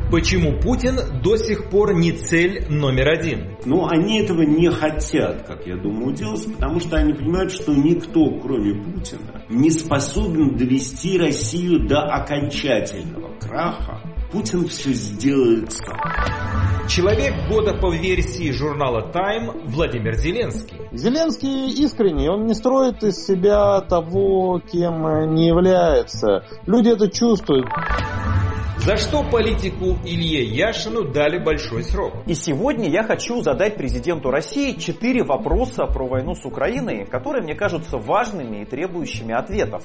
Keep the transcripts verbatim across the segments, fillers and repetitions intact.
Почему Путин до сих пор не цель номер один? Но они этого не хотят, как я думаю, делать, потому что они понимают, что никто, кроме Путина, не способен довести Россию до окончательного краха. Путин все сделает сам. Человек года по версии журнала Time Владимир Зеленский. Зеленский искренний, он не строит из себя того, кем не является. Люди это чувствуют. За что политику Илье Яшину дали большой срок? И сегодня я хочу задать президенту России четыре вопроса про войну с Украиной, которые мне кажутся важными и требующими ответов.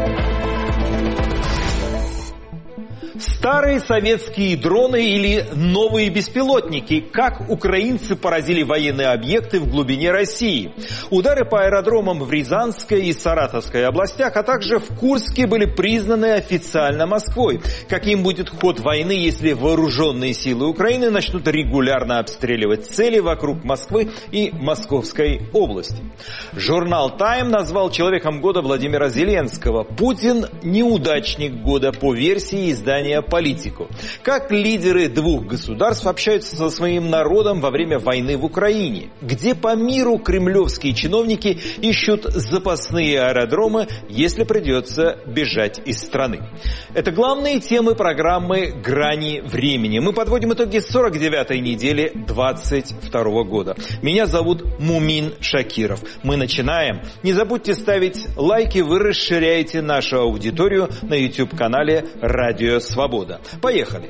Старые советские дроны или новые беспилотники? Как украинцы поразили военные объекты в глубине России? Удары по аэродромам в Рязанской и Саратовской областях, а также в Курске были признаны официально Москвой. Каким будет ход войны, если вооруженные силы Украины начнут регулярно обстреливать цели вокруг Москвы и Московской области? Журнал Time назвал человеком года Владимира Зеленского. Путин – неудачник года по версии издания «Политику». Как лидеры двух государств общаются со своим народом во время войны в Украине? Где по миру кремлевские чиновники ищут запасные аэродромы, если придется бежать из страны? Это главные темы программы «Грани времени». Мы подводим итоги сорок девятой недели двадцать второго года. Меня зовут Мумин Шакиров. Мы начинаем. Не забудьте ставить лайки, вы расширяете нашу аудиторию на YouTube-канале «Радио Свобода». Поехали!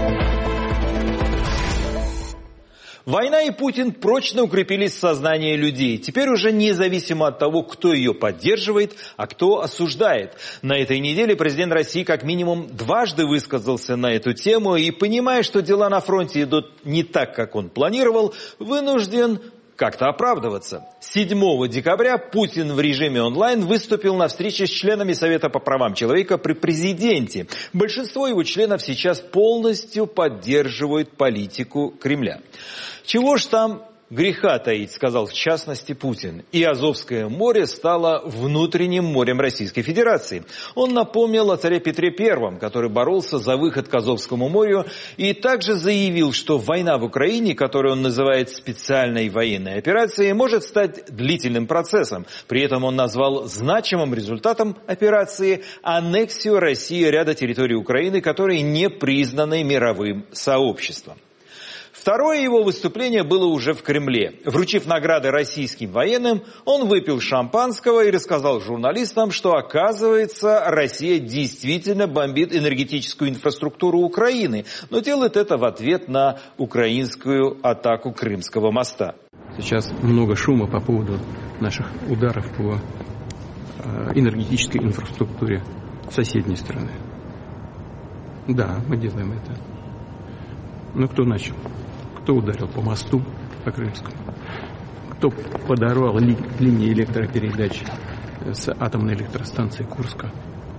Война и Путин прочно укрепились в сознании людей. Теперь уже независимо от того, кто ее поддерживает, а кто осуждает. На этой неделе президент России как минимум дважды высказался на эту тему и, понимая, что дела на фронте идут не так, как он планировал, вынужден как-то оправдываться. седьмого декабря Путин в режиме онлайн выступил на встрече с членами Совета по правам человека при президенте. Большинство его членов сейчас полностью поддерживают политику Кремля. Чего ж там греха таить, сказал в частности Путин. И Азовское море стало внутренним морем Российской Федерации. Он напомнил о царе Петре Первом, который боролся за выход к Азовскому морю, и также заявил, что война в Украине, которую он называет специальной военной операцией, может стать длительным процессом. При этом он назвал значимым результатом операции аннексию России ряда территорий Украины, которые не признаны мировым сообществом. Второе его выступление было уже в Кремле. Вручив награды российским военным, он выпил шампанского и рассказал журналистам, что, оказывается, Россия действительно бомбит энергетическую инфраструктуру Украины, но делает это в ответ на украинскую атаку Крымского моста. Сейчас много шума по поводу наших ударов по энергетической инфраструктуре соседней страны. Да, мы делаем это. Но кто начал? Кто ударил по мосту, по Крымскому? Кто подорвал ли, линии электропередач с атомной электростанции Курска?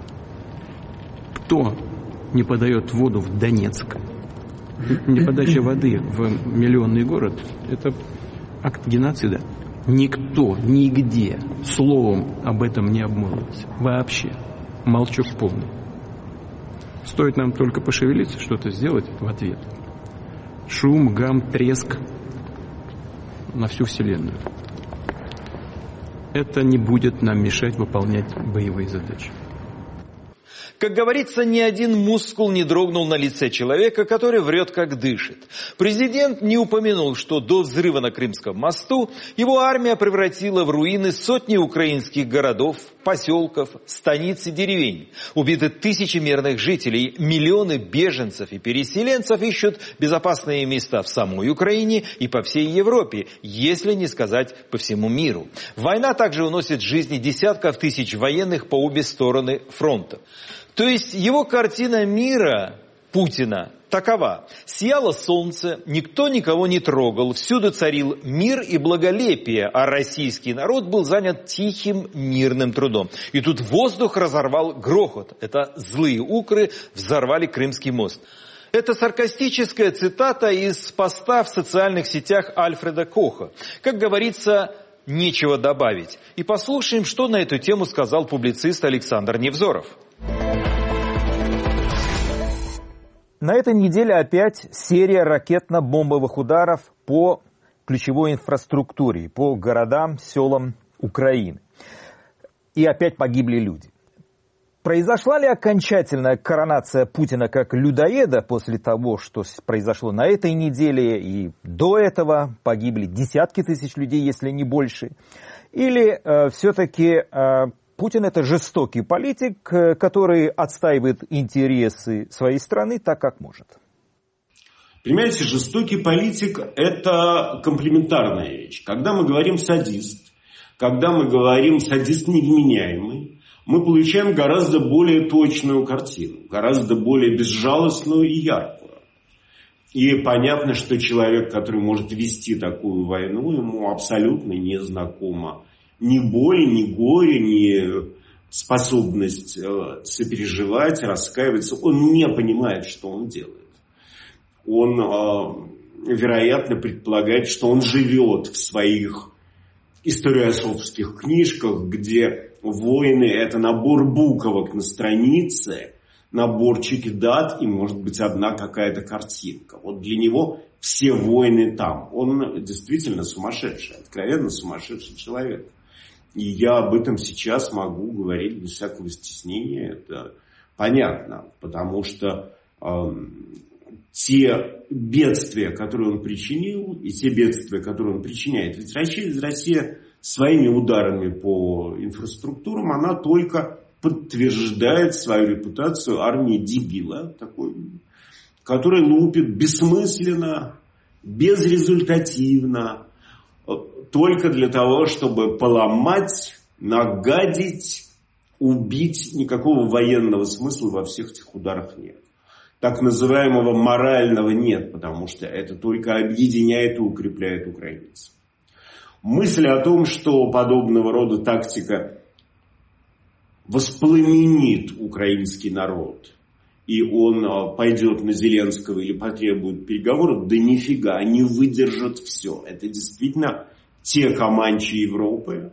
Кто не подает воду в Донецк? Неподача воды в миллионный город – это акт геноцида. Никто, нигде словом об этом не обмолвился. Вообще. Молчок полный. Стоит нам только пошевелиться, что-то сделать в ответ. Шум, гам, треск на всю Вселенную. Это не будет нам мешать выполнять боевые задачи. Как говорится, ни один мускул не дрогнул на лице человека, который врет, как дышит. Президент не упомянул, что до взрыва на Крымском мосту его армия превратила в руины сотни украинских городов, поселков, станиц и деревень. Убиты тысячи мирных жителей, миллионы беженцев и переселенцев ищут безопасные места в самой Украине и по всей Европе, если не сказать по всему миру. Война также уносит жизни десятков тысяч военных по обе стороны фронта. То есть его картина мира, Путина, такова. Сияло солнце, никто никого не трогал, всюду царил мир и благолепие, а российский народ был занят тихим мирным трудом. И тут воздух разорвал грохот. Это злые укры взорвали Крымский мост. Это саркастическая цитата из поста в социальных сетях Альфреда Коха. Как говорится, нечего добавить. И послушаем, что на эту тему сказал публицист Александр Невзоров. На этой неделе опять серия ракетно-бомбовых ударов по ключевой инфраструктуре, по городам, селам Украины. И опять погибли люди. Произошла ли окончательная коронация Путина как людоеда после того, что произошло на этой неделе, и до этого погибли десятки тысяч людей, если не больше? Или э, все-таки э, Путин это жестокий политик, который отстаивает интересы своей страны так, как может? Понимаете, жестокий политик – это комплементарная вещь. Когда мы говорим «садист», когда мы говорим «садист невменяемый», мы получаем гораздо более точную картину, гораздо более безжалостную и яркую. И понятно, что человек, который может вести такую войну, ему абсолютно не знакомо ни боль, ни горе, ни способность сопереживать, раскаиваться. Он не понимает, что он делает. Он, вероятно, предполагает, что он живет в своих историософских книжках, где войны – это набор буквок на странице, наборчики дат и, может быть, одна какая-то картинка. Вот для него все войны там. Он действительно сумасшедший, откровенно сумасшедший человек. И я об этом сейчас могу говорить без всякого стеснения. Это понятно, потому что э, те бедствия, которые он причинил, и те бедствия, которые он причиняет. Ведь Россия, Россия своими ударами по инфраструктурам, она только подтверждает свою репутацию армии дебила, такой, который лупит бессмысленно, безрезультативно, только для того, чтобы поломать, нагадить, убить. Никакого военного смысла во всех этих ударах нет. Так называемого морального нет, потому что это только объединяет и укрепляет украинцев. Мысль о том, что подобного рода тактика воспламенит украинский народ, и он пойдет на Зеленского или потребует переговоров, да нифига, они выдержат все. Это действительно те команчи Европы,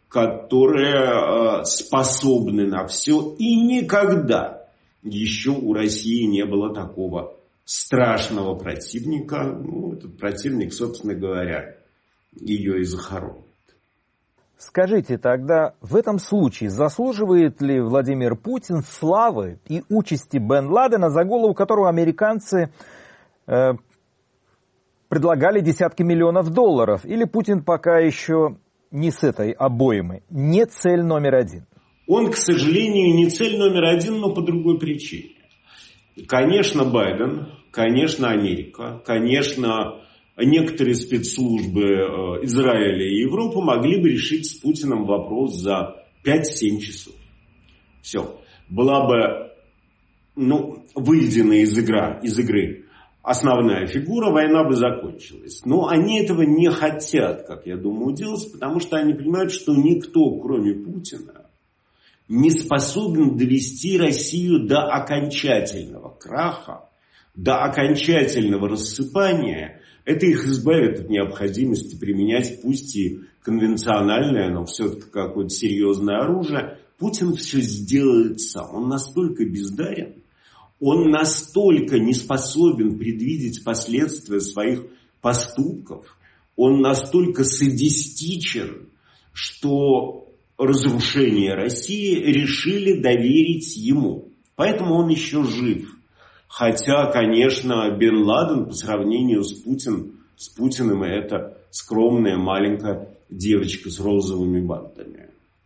которые способны на все, и никогда еще у России не было такого страшного противника. Ну, этот противник, собственно говоря, ее и захоронит. Скажите тогда, в этом случае заслуживает ли Владимир Путин славы и участи Бен Ладена, за голову которого американцы э, предлагали десятки миллионов долларов? Или Путин пока еще не с этой обоймой, не цель номер один? Он, к сожалению, не цель номер один, но по другой причине. Конечно, Байден, конечно, Америка, конечно, некоторые спецслужбы Израиля и Европы могли бы решить с Путиным вопрос за пять-семь часов. Все. Была бы ну, выведена из, игра, из игры основная фигура, война бы закончилась. Но они этого не хотят, как я думаю, делать, потому что они понимают, что никто, кроме Путина, не способен довести Россию до окончательного краха, до окончательного рассыпания. Это их избавит от необходимости применять пусть и конвенциональное, но все-таки какое-то серьезное оружие. Путин все сделает сам. Он настолько бездарен, он настолько не способен предвидеть последствия своих поступков, он настолько садистичен, что разрушение России решили доверить ему. Поэтому он еще жив. Хотя, конечно, Бен Ладен по сравнению с, Путин, с Путиным это скромная маленькая девочка с розовыми бантами.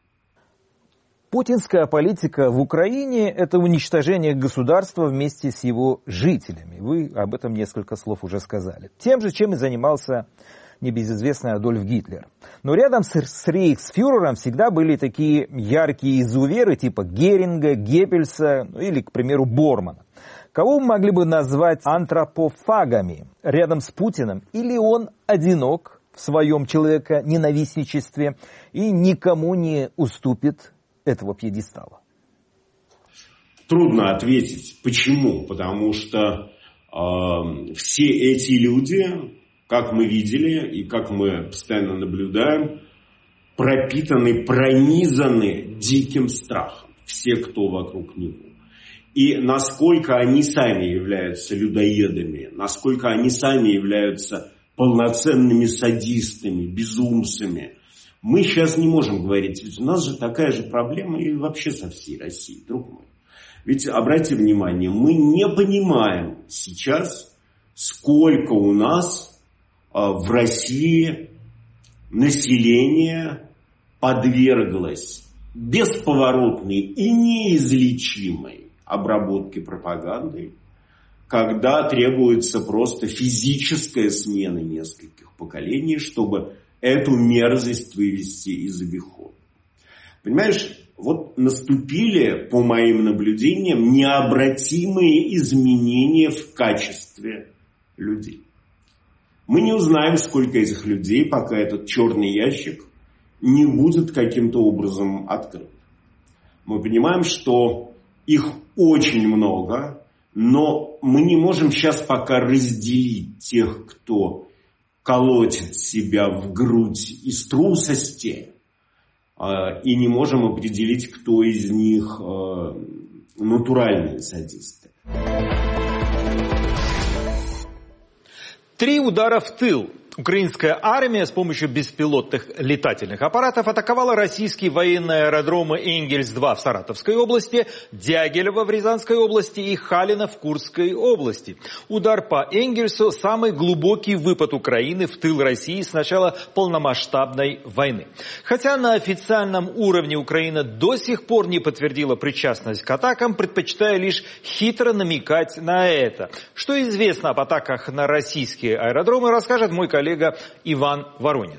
Путинская политика в Украине – это уничтожение государства вместе с его жителями. Вы об этом несколько слов уже сказали. Тем же, чем и занимался небезызвестный Адольф Гитлер. Но рядом с, с рейхсфюрером всегда были такие яркие изуверы типа Геринга, Геббельса или, к примеру, Бормана. Кого мы могли бы назвать антропофагами рядом с Путиным? Или он одинок в своем человеконенавистничестве и никому не уступит этого пьедестала? Трудно ответить. Почему? Потому что э, все эти люди, как мы видели и как мы постоянно наблюдаем, пропитаны, пронизаны диким страхом. Все, кто вокруг него. и насколько они сами являются людоедами, насколько они сами являются полноценными садистами, безумцами, мы сейчас не можем говорить. Ведь у нас же такая же проблема и вообще со всей Россией, друг мой. Ведь, обратите внимание, мы не понимаем сейчас, сколько у нас а, в России население подверглось бесповоротной и неизлечимой обработке пропагандой, когда требуется просто физическая смена нескольких поколений, чтобы эту мерзость вывести из обихода. Понимаешь, вот наступили, по моим наблюдениям, необратимые изменения в качестве людей. Мы не узнаем, сколько этих людей, пока этот черный ящик не будет каким-то образом открыт. Мы понимаем, что их очень много, но мы не можем сейчас пока разделить тех, кто колотит себя в грудь из трусости, и не можем определить, кто из них натуральные садисты. Три удара в тыл. Украинская армия с помощью беспилотных летательных аппаратов атаковала российские военные аэродромы Энгельс-два в Саратовской области, Дягилево в Рязанской области и Халина в Курской области. Удар по Энгельсу – самый глубокий выпад Украины в тыл России с начала полномасштабной войны. Хотя на официальном уровне Украина до сих пор не подтвердила причастность к атакам, предпочитая лишь хитро намекать на это. Что известно об атаках на российские аэродромы, расскажет мой коллега коллега Иван Воронин.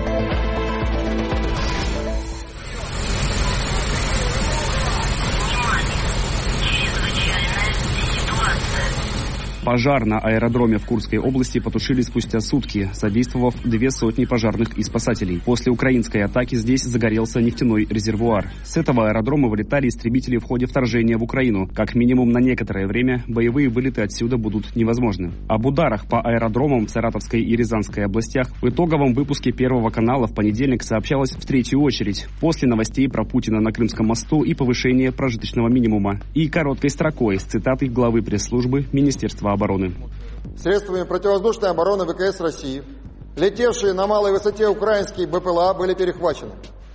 Пожар на аэродроме в Курской области потушили спустя сутки, задействовав две сотни пожарных и спасателей. После украинской атаки здесь загорелся нефтяной резервуар. С этого аэродрома вылетали истребители в ходе вторжения в Украину. Как минимум на некоторое время боевые вылеты отсюда будут невозможны. Об ударах по аэродромам в Саратовской и Рязанской областях в итоговом выпуске Первого канала в понедельник сообщалось в третью очередь, после новостей про Путина на Крымском мосту и повышения прожиточного минимума. И короткой строкой с цитатой главы пресс-службы Министерства обороны. Средствами противовоздушной обороны ВКС России летевшие на малой высоте украинские БПЛА были перехвачены.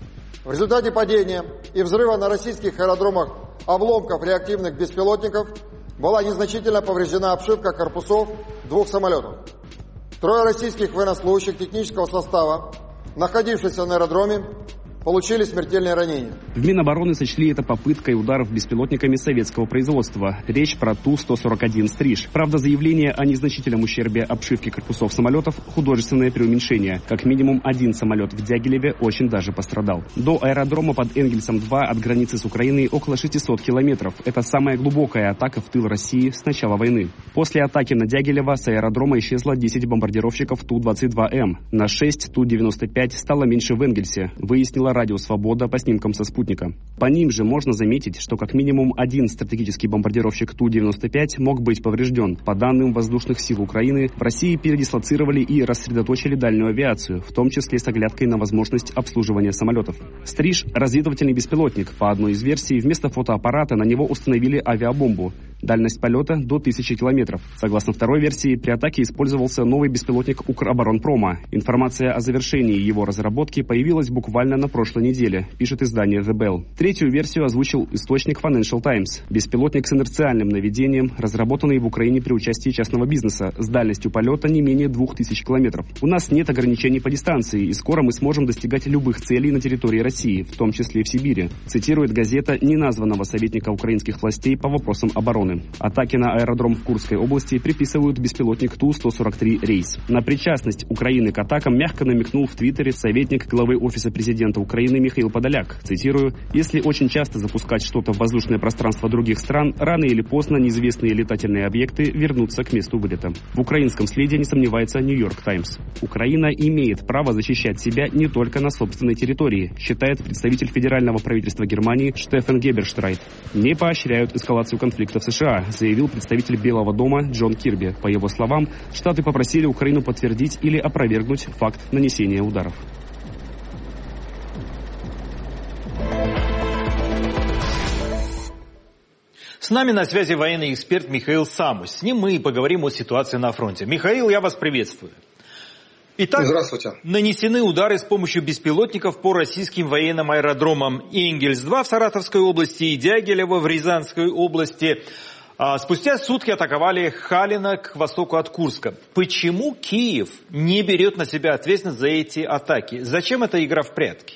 В результате падения и взрыва на российских аэродромах обломков реактивных беспилотников была незначительно повреждена обшивка корпусов двух самолетов. Трое российских военнослужащих технического состава, находившихся на аэродроме, получили смертельные ранения. В Минобороны сочли это попыткой ударов беспилотниками советского производства. Речь про Ту сто сорок один «Стриж». Правда, заявление о незначительном ущербе обшивки корпусов самолетов – художественное преуменьшение. Как минимум один самолет в Дягилеве очень даже пострадал. До аэродрома под Энгельсом-два от границы с Украиной около шестисот километров. Это самая глубокая атака в тыл России с начала войны. После атаки на Дягилево с аэродрома исчезло десять бомбардировщиков Ту двадцать два М. На шесть Ту девяносто пять стало меньше в Энгельсе, выяснила радио «Свобода» по снимкам со спутника. По ним же можно заметить, что как минимум один стратегический бомбардировщик Ту девяносто пять мог быть поврежден. По данным воздушных сил Украины, в России передислоцировали и рассредоточили дальнюю авиацию, в том числе с оглядкой на возможность обслуживания самолетов. «Стриж» — разведывательный беспилотник. По одной из версий, вместо фотоаппарата на него установили авиабомбу. Дальность полета до тысячи километров. Согласно второй версии, при атаке использовался новый беспилотник Укроборонпрома. Информация о завершении его разработки появилась буквально на прошлой неделе, пишет издание The Bell. Третью версию озвучил источник Financial Times. Беспилотник с инерциальным наведением, разработанный в Украине при участии частного бизнеса, с дальностью полета не менее двух тысяч километров. У нас нет ограничений по дистанции, и скоро мы сможем достигать любых целей на территории России, в том числе в Сибири, цитирует газета неназванного советника украинских властей по вопросам обороны. Атаки на аэродром в Курской области приписывают беспилотник Ту сто сорок три «Рейс». На причастность Украины к атакам мягко намекнул в Твиттере советник главы Офиса президента Украины Михаил Подоляк. Цитирую: «Если очень часто запускать что-то в воздушное пространство других стран, рано или поздно неизвестные летательные объекты вернутся к месту вылета». В украинском следе не сомневается Нью-Йорк Таймс. Украина имеет право защищать себя не только на собственной территории, считает представитель федерального правительства Германии Штефан Геберштрайт. Не поощряют эскалацию конфликта в США, заявил представитель Белого дома Джон Кирби. По его словам, Штаты попросили Украину подтвердить или опровергнуть факт нанесения ударов. С нами на связи военный эксперт Михаил Самус. С ним мы и поговорим о ситуации на фронте. Михаил, я вас приветствую. Итак, здравствуйте. Нанесены удары с помощью беспилотников по российским военным аэродромам Энгельс-два в Саратовской области и Дягилево в Рязанской области. А спустя сутки атаковали Халина к востоку от Курска. Почему Киев не берет на себя ответственность за эти атаки? Зачем эта игра в прятки?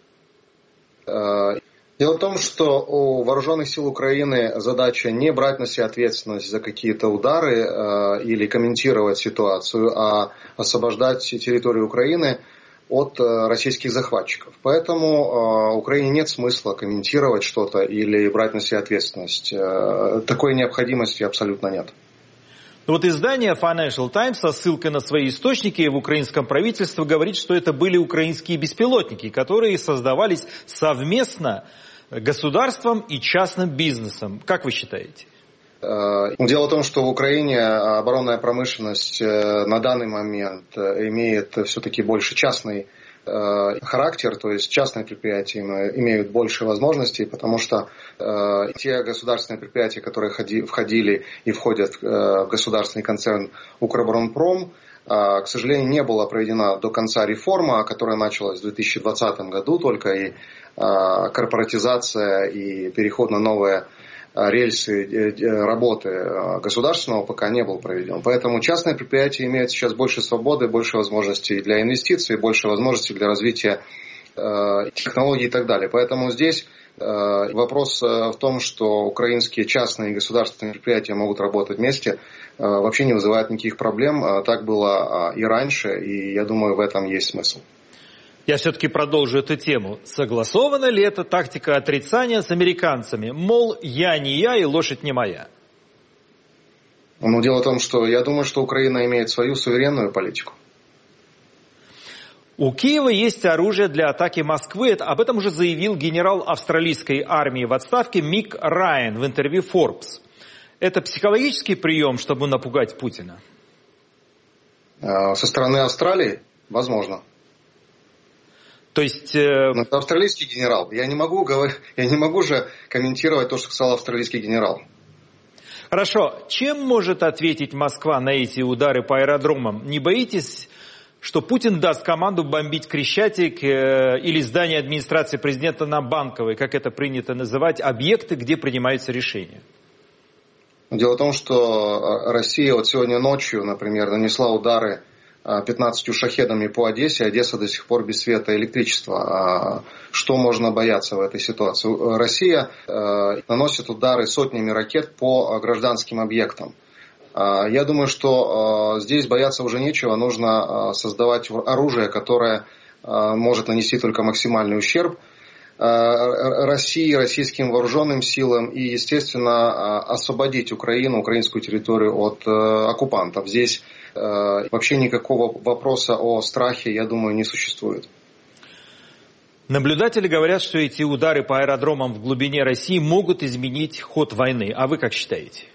Дело в том, что у вооруженных сил Украины задача не брать на себя ответственность за какие-то удары э, или комментировать ситуацию, а освобождать территорию Украины от э, российских захватчиков. Поэтому э, Украине нет смысла комментировать что-то или брать на себя ответственность. Э, такой необходимости абсолютно нет. Вот издание Financial Times со ссылкой на свои источники в украинском правительстве говорит, что это были украинские беспилотники, которые создавались совместно государством и частным бизнесом. Как вы считаете? Дело в том, что в Украине оборонная промышленность на данный момент имеет все-таки больше частный характер, то есть частные предприятия имеют больше возможностей, потому что те государственные предприятия, которые входили и входят в государственный концерн Укроборонпром, к сожалению, не была проведена до конца реформа, которая началась в две тысячи двадцатом году только, и корпоратизация и переход на новые рельсы работы государственного пока не был проведен. Поэтому частные предприятия имеют сейчас больше свободы, больше возможностей для инвестиций, больше возможностей для развития технологий и так далее. Поэтому здесь вопрос в том, что украинские частные и государственные предприятия могут работать вместе, вообще не вызывает никаких проблем. Так было и раньше, и я думаю, в этом есть смысл. Я все-таки продолжу эту тему. Согласована ли эта тактика отрицания с американцами? Мол, я не я и лошадь не моя. Ну, дело в том, что я думаю, что Украина имеет свою суверенную политику. У Киева есть оружие для атаки Москвы. Об этом уже заявил генерал австралийской армии в отставке Мик Райан в интервью Forbes. Это психологический прием, чтобы напугать Путина? Со стороны Австралии? Возможно. То есть... Э... Но это австралийский генерал. Я не могу говорить, я не могу же комментировать то, что сказал австралийский генерал. Хорошо. Чем может ответить Москва на эти удары по аэродромам? Не боитесь, что Путин даст команду бомбить Крещатик э, или здание администрации президента на Банковой, как это принято называть, объекты, где принимаются решения? Дело в том, что Россия вот сегодня ночью, например, нанесла удары пятнадцатью шахедами по Одессе. Одесса до сих пор без света и электричества. Что можно бояться в этой ситуации? Россия наносит удары сотнями ракет по гражданским объектам. Я думаю, что здесь бояться уже нечего. Нужно создавать оружие, которое может нанести только максимальный ущерб России, российским вооруженным силам и, естественно, освободить Украину, украинскую территорию от оккупантов. Здесь вообще никакого вопроса о страхе, я думаю, не существует. Наблюдатели говорят, что эти удары по аэродромам в глубине России могут изменить ход войны. А вы как считаете?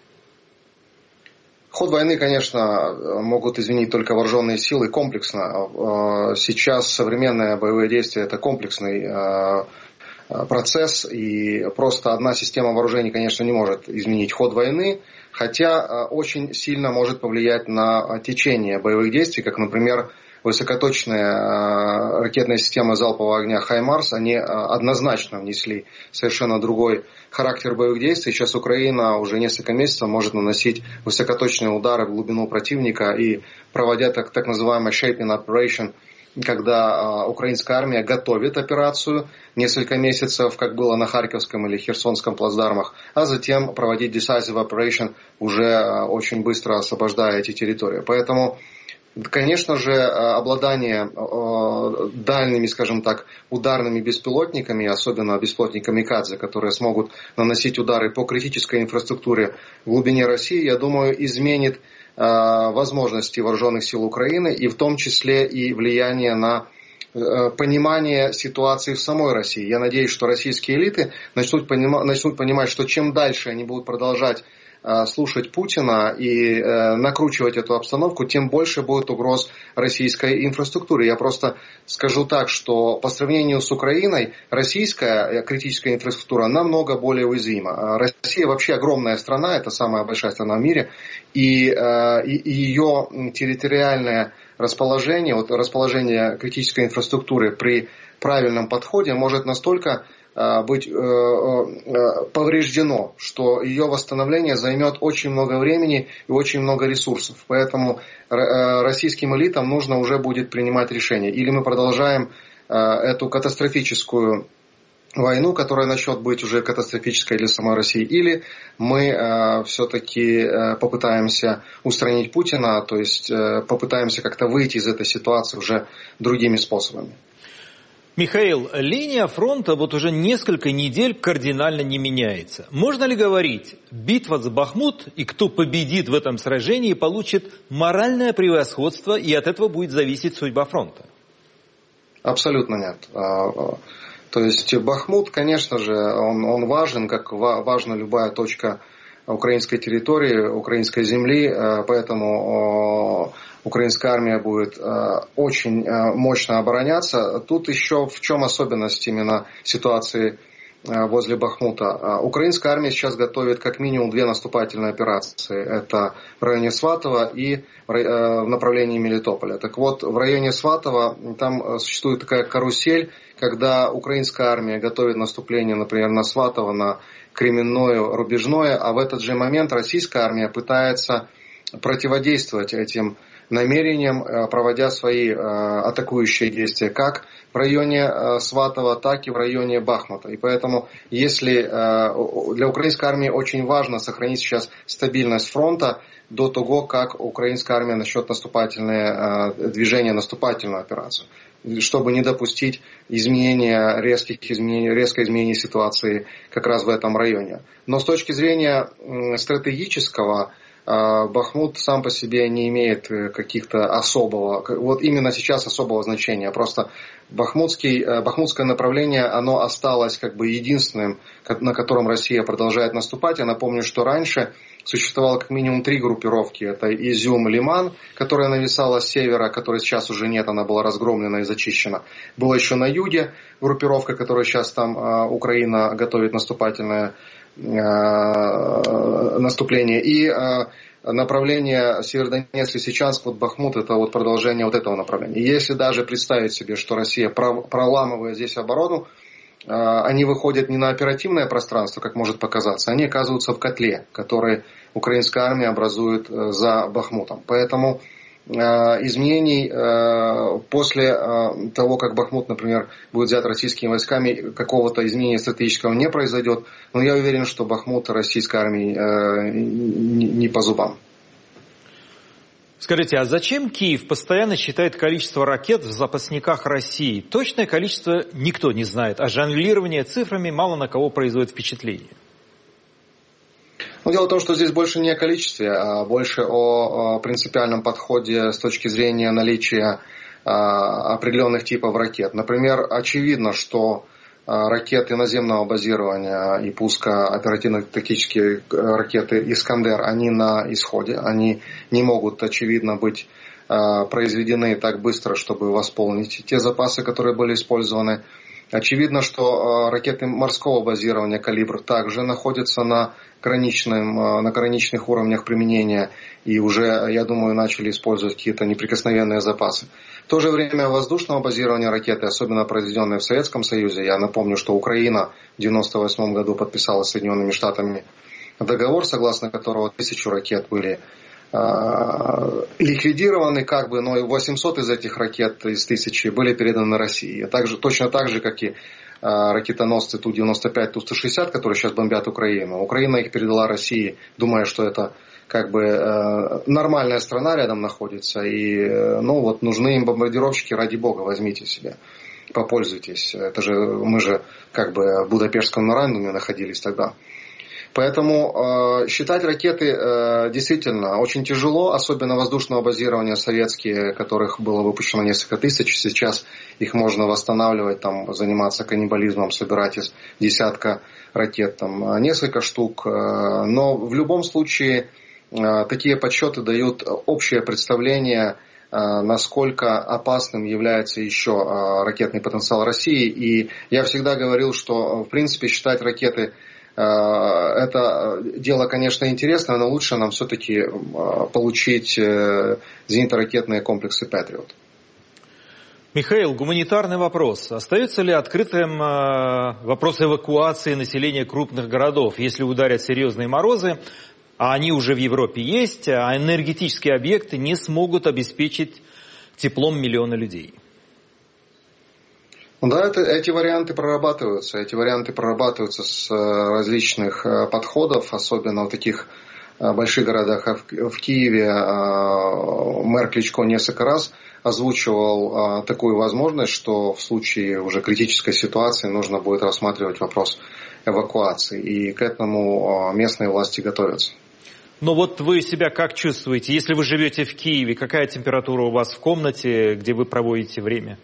Ход войны, конечно, могут изменить только вооруженные силы комплексно. Сейчас современное боевое действие – это комплексный процесс, и просто одна система вооружений, конечно, не может изменить ход войны, хотя очень сильно может повлиять на течение боевых действий, как, например, высокоточные ракетные системы залпового огня «Хаймарс», они однозначно внесли совершенно другой характер боевых действий. Сейчас Украина уже несколько месяцев может наносить высокоточные удары в глубину противника и проводя так, так называемый shaping operation, когда украинская армия готовит операцию несколько месяцев, как было на Харьковском или Херсонском плацдармах, а затем проводить decisive operation, уже очень быстро освобождая эти территории. Поэтому, конечно же, обладание дальними, скажем так, ударными беспилотниками, особенно беспилотниками Камикадзе, которые смогут наносить удары по критической инфраструктуре в глубине России, я думаю, изменит возможности вооруженных сил Украины и в том числе и влияние на понимание ситуации в самой России. Я надеюсь, что российские элиты начнут понимать, начнут понимать, что чем дальше они будут продолжать слушать Путина и накручивать эту обстановку, тем больше будет угроз российской инфраструктуре. Я просто скажу так, что по сравнению с Украиной российская критическая инфраструктура намного более уязвима. Россия вообще огромная страна, это самая большая страна в мире, и, и ее территориальное расположение, вот расположение критической инфраструктуры при правильном подходе может настолько быть повреждено, что ее восстановление займет очень много времени и очень много ресурсов. Поэтому российским элитам нужно уже будет принимать решение. Или мы продолжаем эту катастрофическую войну, которая начнет быть уже катастрофической для самой России, или мы все-таки попытаемся устранить Путина, то есть попытаемся как-то выйти из этой ситуации уже другими способами. Михаил, линия фронта вот уже несколько недель кардинально не меняется. Можно ли говорить, битва за Бахмут и кто победит в этом сражении получит моральное превосходство, и от этого будет зависеть судьба фронта? Абсолютно нет. То есть Бахмут, конечно же, он, он важен, как важна любая точка украинской территории, украинской земли, поэтому украинская армия будет очень мощно обороняться. Тут еще в чем особенность именно ситуации возле Бахмута? Украинская армия сейчас готовит как минимум две наступательные операции. Это в районе Сватова и в направлении Мелитополя. Так вот, в районе Сватова там существует такая карусель, когда украинская армия готовит наступление, например, на Сватово, на Кременное, Рубежное, а в этот же момент российская армия пытается противодействовать этим намерениям, проводя свои атакующие действия как в районе Сватова, так и в районе Бахмута. И поэтому, если для украинской армии очень важно сохранить сейчас стабильность фронта до того, как украинская армия начнет наступательное движение, наступательную операцию, чтобы не допустить изменения, резких изменений, резкого изменения ситуации как раз в этом районе. Но с точки зрения стратегического, Бахмут сам по себе не имеет каких-то особого, вот именно сейчас особого значения. Просто бахмутский, бахмутское направление, оно осталось как бы единственным, на котором Россия продолжает наступать. Я напомню, что раньше существовало как минимум три группировки. Это Изюм, Лиман, которая нависала с севера, которой сейчас уже нет, она была разгромлена и зачищена. Была еще на юге группировка, которая сейчас там Украина готовит наступательное наступление. И направление Северодонецк, Лисичанск, вот Бахмут, это вот продолжение вот этого направления. И если даже представить себе, что Россия, проламывая здесь оборону, они выходят не на оперативное пространство, как может показаться, они оказываются в котле, который украинская армия образует за Бахмутом. Поэтому изменений после того, как Бахмут, например, будет взят российскими войсками, какого-то изменения стратегического не произойдет. Но я уверен, что Бахмут российской армии не по зубам. Скажите, а зачем Киев постоянно считает количество ракет в запасниках России? Точное количество никто не знает, а жонглирование цифрами мало на кого производит впечатление. Но дело в том, что здесь больше не о количестве, а больше о принципиальном подходе с точки зрения наличия определенных типов ракет. Например, очевидно, что ракеты наземного базирования и пуска оперативно-тактические ракеты «Искандер», они на исходе, они не могут, очевидно, быть произведены так быстро, чтобы восполнить те запасы, которые были использованы. Очевидно, что ракеты морского базирования «Калибр» также находятся на, на граничных уровнях применения и уже, я думаю, начали использовать какие-то неприкосновенные запасы. В то же время воздушного базирования ракеты, особенно произведенные в Советском Союзе, я напомню, что Украина в девяносто восьмом году подписала с Соединенными Штатами договор, согласно которого тысячу ракет были ликвидированы, как бы, но восемьсот из этих ракет, из тысячи, были переданы России. Также, точно так же, как и ракетоносцы Ту девяносто пять, Ту сто шестьдесят, которые сейчас бомбят Украину. Украина их передала России, думая, что это как бы нормальная страна рядом находится. И ну вот нужны им бомбардировщики, ради бога, возьмите себе, попользуйтесь. Это же мы же как бы в Будапештском меморандуме находились тогда. Поэтому э, считать ракеты э, действительно очень тяжело, особенно воздушного базирования советские, которых было выпущено несколько тысяч. Сейчас их можно восстанавливать, там, заниматься каннибализмом, собирать из десятка ракет там, несколько штук. Но в любом случае э, такие подсчеты дают общее представление, э, насколько опасным является еще э, ракетный потенциал России. И я всегда говорил, что в принципе считать ракеты это дело, конечно, интересное, но лучше нам все-таки получить зенитно-ракетные комплексы «Патриот». Михаил, гуманитарный вопрос. Остается ли открытым вопрос эвакуации населения крупных городов, если ударят серьезные морозы, а они уже в Европе есть, а энергетические объекты не смогут обеспечить теплом миллиона людей? Да, это, эти варианты прорабатываются. Эти варианты прорабатываются с различных подходов, особенно в таких больших городах. В Киеве мэр Кличко несколько раз озвучивал такую возможность, что в случае уже критической ситуации нужно будет рассматривать вопрос эвакуации. И к этому местные власти готовятся. Но вот вы себя как чувствуете? Если вы живете в Киеве, какая температура у вас в комнате, где вы проводите время?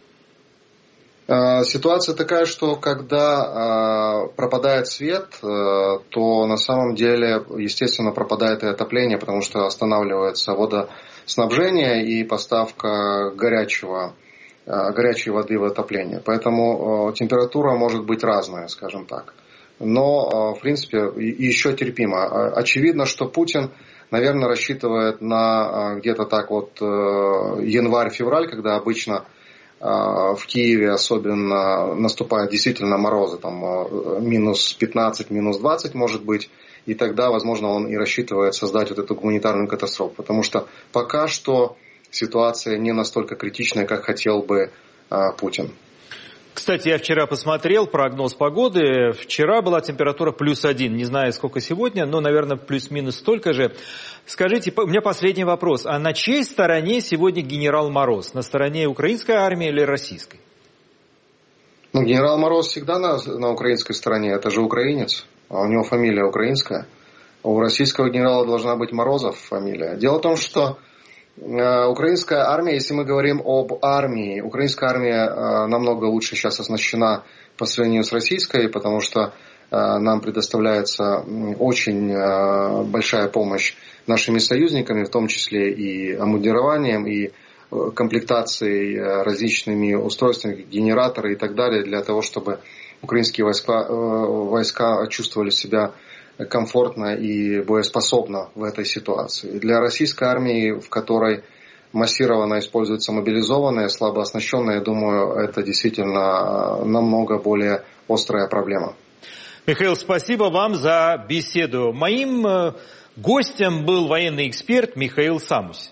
Ситуация такая, что когда пропадает свет, то на самом деле, естественно, пропадает и отопление, потому что останавливается водоснабжение и поставка горячего, горячей воды в отопление. Поэтому температура может быть разная, скажем так. Но, в принципе, еще терпимо. Очевидно, что Путин, наверное, рассчитывает на где-то так вот январь-февраль, когда обычно в Киеве особенно наступают действительно морозы, там минус пятнадцать, минус двадцать может быть, и тогда, возможно, он и рассчитывает создать вот эту гуманитарную катастрофу, потому что пока что ситуация не настолько критичная, как хотел бы а, Путин. Кстати, я вчера посмотрел прогноз погоды. Вчера была температура плюс один. Не знаю, сколько сегодня, но, наверное, плюс-минус столько же. Скажите, у меня последний вопрос. А на чьей стороне сегодня генерал Мороз? На стороне украинской армии или российской? Ну, генерал Мороз всегда на, на украинской стороне. Это же украинец. А у него фамилия украинская. А у российского генерала должна быть Морозов фамилия. Дело в том, что украинская армия, если мы говорим об армии, украинская армия намного лучше сейчас оснащена по сравнению с российской, потому что нам предоставляется очень большая помощь нашими союзниками, в том числе и обмундированием, и комплектацией различными устройствами, генераторы и так далее, для того, чтобы украинские войска, войска чувствовали себя комфортно и боеспособно в этой ситуации. Для российской армии, в которой массированно используются мобилизованные, слабо оснащенные, я думаю, это действительно намного более острая проблема. Михаил, спасибо вам за беседу. Моим гостем был военный эксперт Михаил Самусь.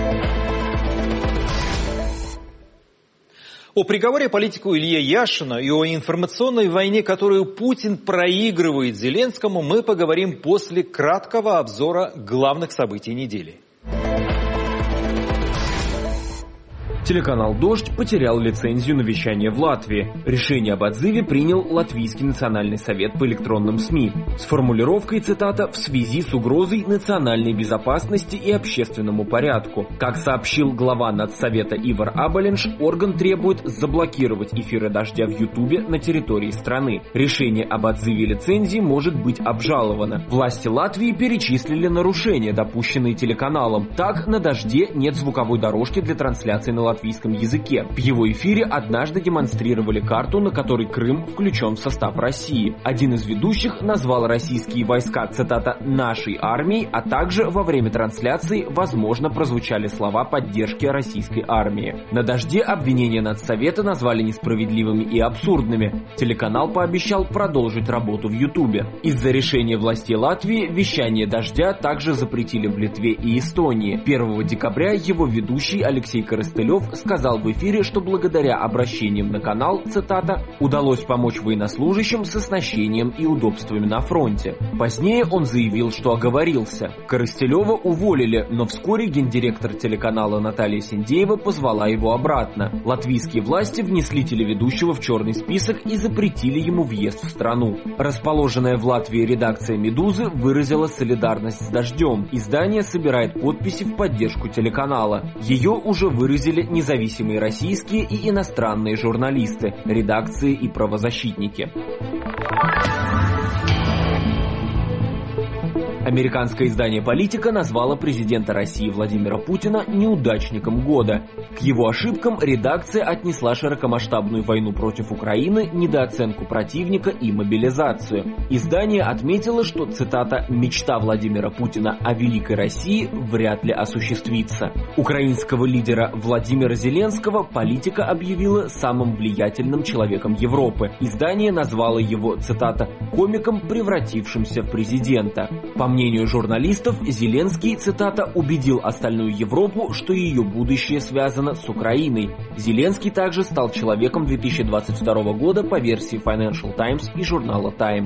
О приговоре политику Илье Яшина и о информационной войне, которую Путин проигрывает Зеленскому, мы поговорим после краткого обзора главных событий недели. Телеканал «Дождь» потерял лицензию на вещание в Латвии. Решение об отзыве принял Латвийский национальный совет по электронным СМИ с формулировкой, цитата, «в связи с угрозой национальной безопасности и общественному порядку». Как сообщил глава Надсовета Ивар Аболенш, орган требует заблокировать эфиры «Дождя» в Ютубе на территории страны. Решение об отзыве лицензии может быть обжаловано. Власти Латвии перечислили нарушения, допущенные телеканалом. Так, на «Дожде» нет звуковой дорожки для трансляции на латвийском языке. В его эфире однажды демонстрировали карту, на которой Крым включен в состав России. Один из ведущих назвал российские войска, цитата, «нашей армией», а также во время трансляции, возможно, прозвучали слова поддержки российской армии. На «Дожде» обвинения Надсовета назвали несправедливыми и абсурдными. Телеканал пообещал продолжить работу в Ютубе. Из-за решения властей Латвии вещание «Дождя» также запретили в Литве и Эстонии. первого декабря его ведущий Алексей Коростылев Кадыров сказал в эфире, что благодаря обращениям на канал, цитата, «удалось помочь военнослужащим с оснащением и удобствами на фронте». Позднее он заявил, что оговорился. Коростелева уволили, но вскоре гендиректор телеканала Наталья Синдеева позвала его обратно. Латвийские власти внесли телеведущего в черный список и запретили ему въезд в страну. Расположенная в Латвии редакция «Медузы» выразила солидарность с «Дождем». Издание собирает подписи в поддержку телеканала. Ее уже выразили независимые российские и иностранные журналисты, редакции и правозащитники. Американское издание «Политика» назвало президента России Владимира Путина неудачником года. К его ошибкам редакция отнесла широкомасштабную войну против Украины, недооценку противника и мобилизацию. Издание отметило, что, цитата, «мечта Владимира Путина о великой России вряд ли осуществится». Украинского лидера Владимира Зеленского «Политика» объявила самым влиятельным человеком Европы. Издание назвало его, цитата, «комиком, превратившимся в президента». По мнению журналистов, Зеленский, цитата, убедил остальную Европу, что ее будущее связано с Украиной. Зеленский также стал человеком две тысячи двадцать второго года по версии Financial Times и журнала Time.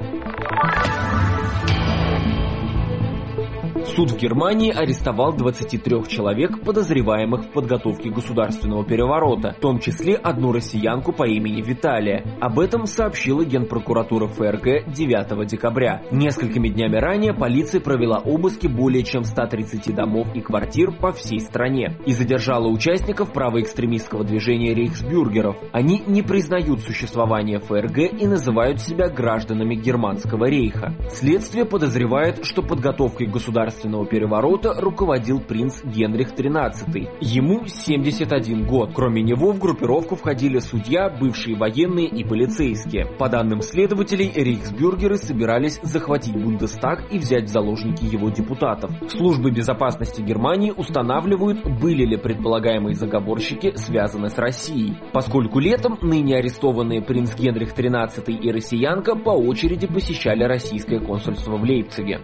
Суд в Германии арестовал двадцати трёх человек, подозреваемых в подготовке государственного переворота, в том числе одну россиянку по имени Виталия. Об этом сообщила Генпрокуратура ФРГ девятого декабря. Несколькими днями ранее полиция провела обыски более чем ста тридцати домов и квартир по всей стране и задержала участников правоэкстремистского движения рейхсбюргеров. Они не признают существование ФРГ и называют себя гражданами Германского рейха. Следствие подозревает, что подготовкой государственного переворота руководил принц Генрих тринадцатый. Ему семьдесят один год. Кроме него в группировку входили судья, бывшие военные и полицейские. По данным следователей, рейхсбюргеры собирались захватить Бундестаг и взять в заложники его депутатов. Службы безопасности Германии устанавливают, были ли предполагаемые заговорщики связаны с Россией. Поскольку летом ныне арестованные принц Генрих тринадцатый и россиянка по очереди посещали российское консульство в Лейпциге.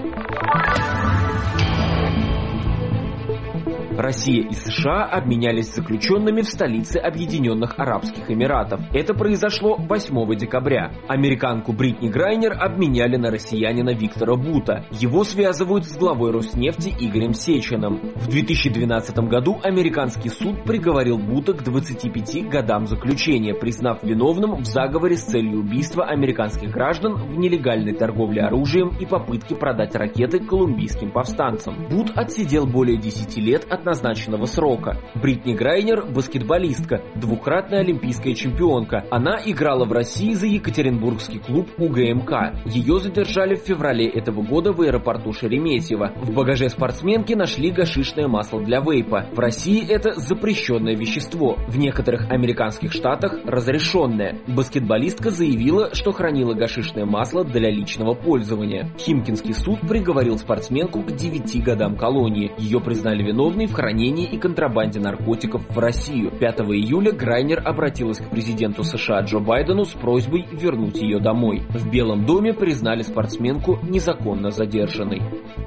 Россия и США обменялись заключенными в столице Объединенных Арабских Эмиратов. Это произошло восьмого декабря. Американку Бритни Грайнер обменяли на россиянина Виктора Бута. Его связывают с главой Роснефти Игорем Сечиным. В две тысячи двенадцатом году американский суд приговорил Бута к двадцати пяти годам заключения, признав виновным в заговоре с целью убийства американских граждан, в нелегальной торговле оружием и попытке продать ракеты колумбийским повстанцам. Бут отсидел более десяти лет от назначенного срока. Бритни Грайнер – баскетболистка, двукратная олимпийская чемпионка. Она играла в России за Екатеринбургский клуб УГМК. Ее задержали в феврале этого года в аэропорту Шереметьево. В багаже спортсменки нашли гашишное масло для вейпа. В России это запрещенное вещество. В некоторых американских штатах разрешенное. Баскетболистка заявила, что хранила гашишное масло для личного пользования. Химкинский суд приговорил спортсменку к девяти годам колонии. Ее признали виновной в хранении и контрабанде наркотиков в Россию. пятого июля Грайнер обратилась к президенту США Джо Байдену с просьбой вернуть ее домой. В Белом доме признали спортсменку незаконно задержанной.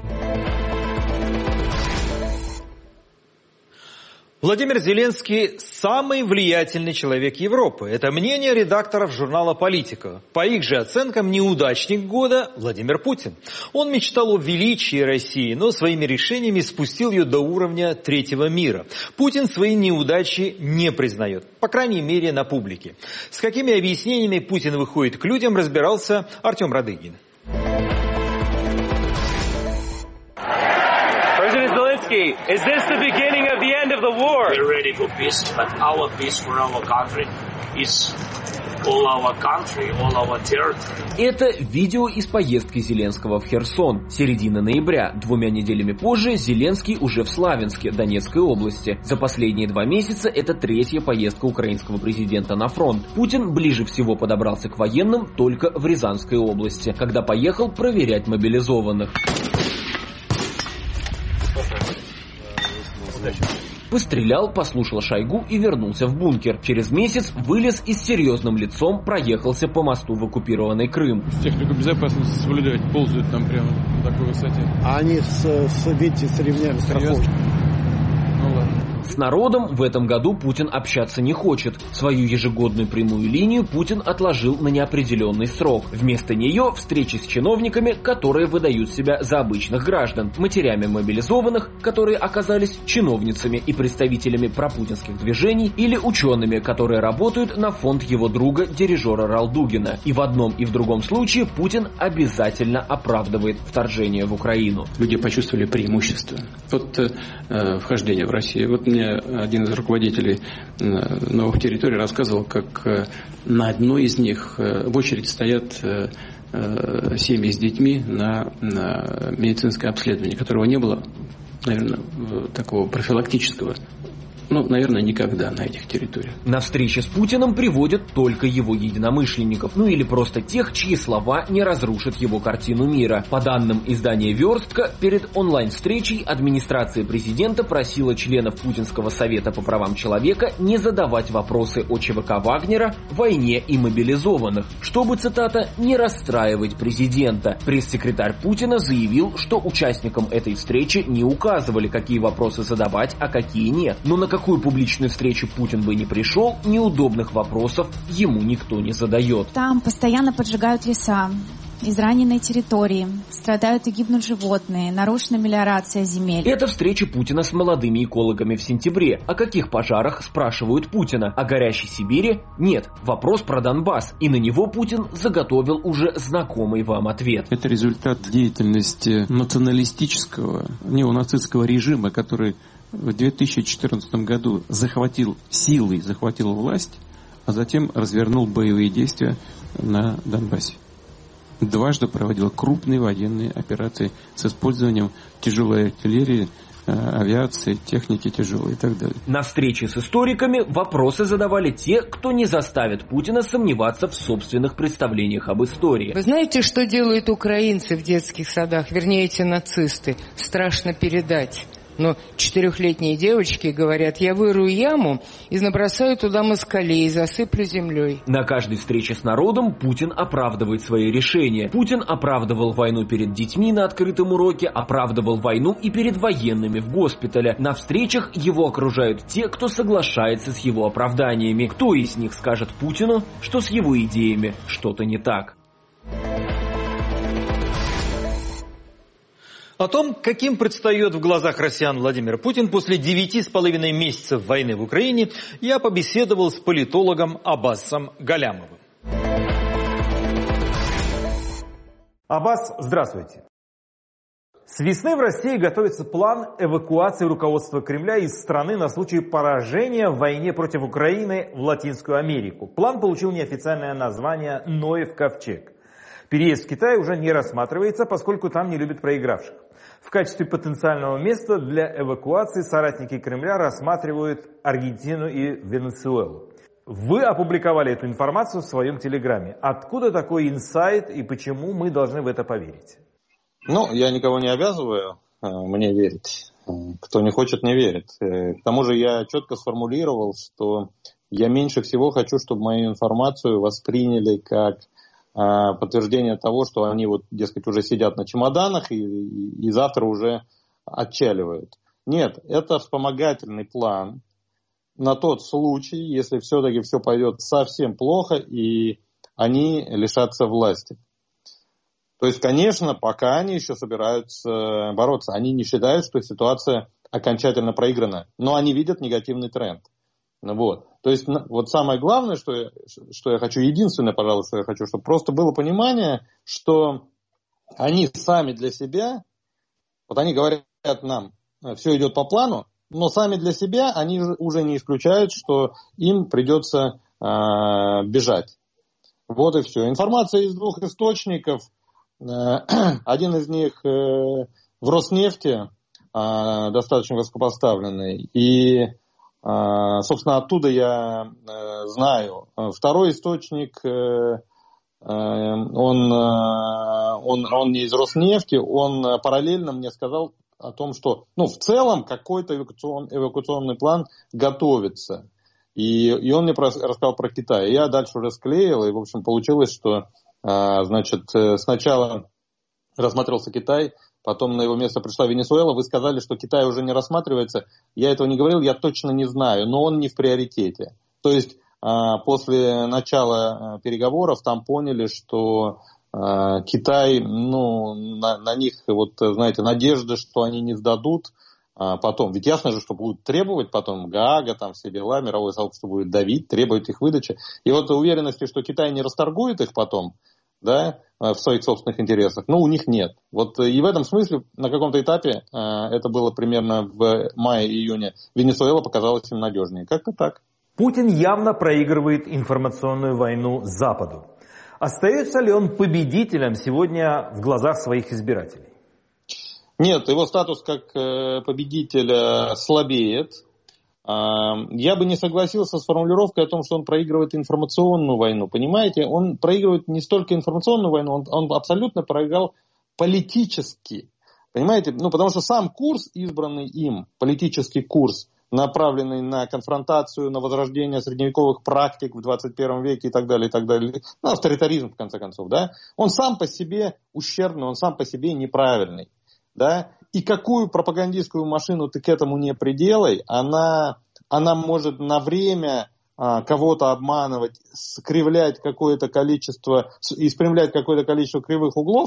Владимир Зеленский – самый влиятельный человек Европы. Это мнение редакторов журнала «Политика». По их же оценкам, неудачник года – Владимир Путин. Он мечтал о величии России, но своими решениями спустил ее до уровня третьего мира. Путин свои неудачи не признает, по крайней мере на публике. С какими объяснениями Путин выходит к людям, разбирался Артем Радыгин. Is this the beginning of the end of the war? We're ready for peace, but our peace for our country is all our country, all our territory. Это видео из поездки Зеленского в Херсон. Середина ноября. Двумя неделями позже Зеленский уже в Славянске, Донецкой области. За последние два месяца это третья поездка украинского президента на фронт. Путин ближе всего подобрался к военным только в Рязанской области, когда поехал проверять мобилизованных. Пострелял, послушал Шойгу и вернулся в бункер. Через месяц вылез и с серьезным лицом проехался по мосту в оккупированный Крым. Технику безопасности соблюдать, ползают там прямо на такой высоте. А они, с, с, видите, с ремнями страховки. Ну ладно. С народом в этом году Путин общаться не хочет. Свою ежегодную прямую линию Путин отложил на неопределенный срок. Вместо нее встречи с чиновниками, которые выдают себя за обычных граждан, матерями мобилизованных, которые оказались чиновницами и представителями пропутинских движений, или учеными, которые работают на фонд его друга, дирижера Ралдугина. И в одном и в другом случае Путин обязательно оправдывает вторжение в Украину. Люди почувствовали преимущество от э, вхождения в Россию. Вот мне один из руководителей э, новых территорий рассказывал, как э, на одной из них э, в очередь стоят э, э, семьи с детьми на, на медицинское обследование, которого не было, наверное, такого профилактического. Ну, наверное, никогда на этих территориях. На встрече с Путиным приводят только его единомышленников, ну или просто тех, чьи слова не разрушат его картину мира. По данным издания «Верстка», перед онлайн-встречей администрация президента просила членов Путинского совета по правам человека не задавать вопросы о ЧВК Вагнера, войне и мобилизованных, чтобы, цитата, «не расстраивать президента». Пресс-секретарь Путина заявил, что участникам этой встречи не указывали, какие вопросы задавать, а какие нет. Но на какую публичную встречу Путин бы не пришел, неудобных вопросов ему никто не задает. Там постоянно поджигают леса, израненные территории, страдают и гибнут животные, нарушена мелиорация земель. Это встреча Путина с молодыми экологами в сентябре. О каких пожарах спрашивают Путина? О горящей Сибири? Нет, вопрос про Донбасс. И на него Путин заготовил уже знакомый вам ответ. Это результат деятельности националистического, неонацистского режима, который в две тысячи четырнадцатом году захватил силой, захватил власть, а затем развернул боевые действия на Донбассе. Дважды проводил крупные военные операции с использованием тяжелой артиллерии, авиации, техники тяжелой и так далее. На встрече с историками вопросы задавали те, кто не заставит Путина сомневаться в собственных представлениях об истории. Вы знаете, что делают украинцы в детских садах, вернее, эти нацисты? Страшно передать. Но четырехлетние девочки говорят: я вырую яму и набросаю туда москалей и засыплю землей. На каждой встрече с народом Путин оправдывает свои решения. Путин оправдывал войну перед детьми на открытом уроке, оправдывал войну и перед военными в госпитале. На встречах его окружают те, кто соглашается с его оправданиями. Кто из них скажет Путину, что с его идеями что-то не так? О том, каким предстает в глазах россиян Владимир Путин после девяти с половиной месяцев войны в Украине, я побеседовал с политологом Аббасом Галямовым. Аббас, здравствуйте. С весны в России готовится план эвакуации руководства Кремля из страны на случай поражения в войне против Украины в Латинскую Америку. План получил неофициальное название «Ноев ковчег». Переезд в Китай уже не рассматривается, поскольку там не любят проигравших. В качестве потенциального места для эвакуации соратники Кремля рассматривают Аргентину и Венесуэлу. Вы опубликовали эту информацию в своем телеграме. Откуда такой инсайт и почему мы должны в это поверить? Ну, я никого не обязываю мне верить. Кто не хочет, не верит. К тому же я четко сформулировал, что я меньше всего хочу, чтобы мою информацию восприняли как подтверждение того, что они вот, дескать, уже сидят на чемоданах и, и, и завтра уже отчаливают. Нет, это вспомогательный план на тот случай, если все-таки все пойдет совсем плохо и они лишатся власти. То есть, конечно, пока они еще собираются бороться. Они не считают, что ситуация окончательно проиграна, но они видят негативный тренд. Вот. То есть, вот самое главное, что я, что я хочу, единственное, пожалуй, что я хочу, чтобы просто было понимание, что они сами для себя, вот они говорят нам, все идет по плану, но сами для себя они уже не исключают, что им придется э, бежать. Вот и все. Информация из двух источников. Э, один из них э, в Роснефти, э, достаточно высокопоставленный, и собственно, оттуда я э, знаю. Второй источник, э, э, он, э, он, он не из Роснефти, он параллельно мне сказал о том, что ну, в целом какой-то эвакуацион, эвакуационный план готовится. И, и он мне рассказал про Китай. Я дальше уже склеил, и, в общем, получилось, что э, значит, сначала рассматривался Китай, потом на его место пришла Венесуэла. Вы сказали, что Китай уже не рассматривается. Я этого не говорил, я точно не знаю, но он не в приоритете. То есть после начала переговоров там поняли, что Китай, ну, на, на них, вот, знаете, надежда, что они не сдадут. А потом, ведь ясно же, что будут требовать потом Гаага, там все дела, мировое сообщество будет давить, требовать их выдачи. И вот уверенности, что Китай не расторгует их потом, да, в своих собственных интересах, ну, у них нет. Вот и в этом смысле на каком-то этапе, это было примерно в мае-июне, Венесуэла показалась им надежнее. Как-то так. Путин явно проигрывает информационную войну Западу. Остается ли он победителем сегодня в глазах своих избирателей? Нет, его статус как победителя слабеет. Я бы не согласился с формулировкой о том, что он проигрывает информационную войну. Понимаете, он проигрывает не столько информационную войну, он, он абсолютно проиграл политически. Понимаете, ну потому что сам курс, избранный им, политический курс, направленный на конфронтацию, на возрождение средневековых практик в двадцать первом веке и так далее, и так далее. Ну, авторитаризм, в конце концов, да. Он сам по себе ущербный, он сам по себе неправильный, да. И какую пропагандистскую машину ты к этому не приделай, она, она может на время а, кого-то обманывать, скривлять какое-то количество, испрямлять какое-то количество кривых углов,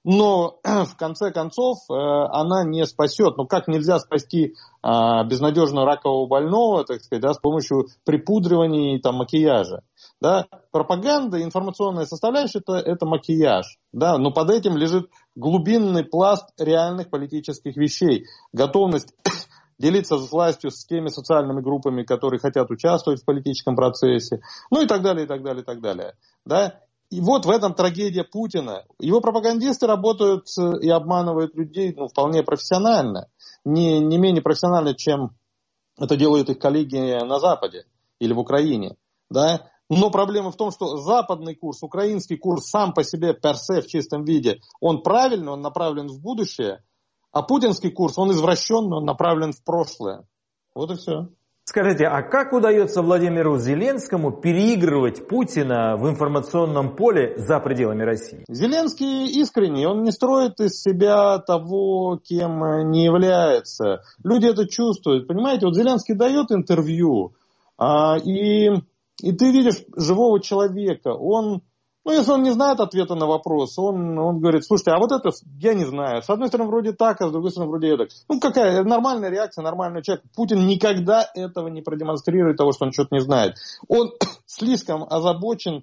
но в конце концов э, она не спасет. Ну как нельзя спасти э, безнадежно ракового больного, так сказать, да, с помощью припудривания и там, макияжа. Да? Пропаганда, информационная составляющая это, это макияж. Да? Но под этим лежит глубинный пласт реальных политических вещей. Готовность делиться властью с теми социальными группами, которые хотят участвовать в политическом процессе. Ну и так далее, и так далее, и так далее. Да? И вот в этом трагедия Путина. Его пропагандисты работают и обманывают людей ну, вполне профессионально. Не, не менее профессионально, чем это делают их коллеги на Западе или в Украине. Да? Но проблема в том, что западный курс, украинский курс сам по себе персе в чистом виде, он правильный, он направлен в будущее, а путинский курс, он извращенный, он направлен в прошлое. Вот и все. Скажите, а как удается Владимиру Зеленскому переигрывать Путина в информационном поле за пределами России? Зеленский искренний, он не строит из себя того, кем не является. Люди это чувствуют, понимаете? Вот Зеленский дает интервью, а, и, и ты видишь живого человека, он... Ну, если он не знает ответа на вопрос, он, он говорит, слушайте, а вот это я не знаю. С одной стороны, вроде так, а с другой стороны, вроде так. Ну, какая нормальная реакция, нормальный человек. Путин никогда этого не продемонстрирует, того, что он что-то не знает. Он слишком озабочен,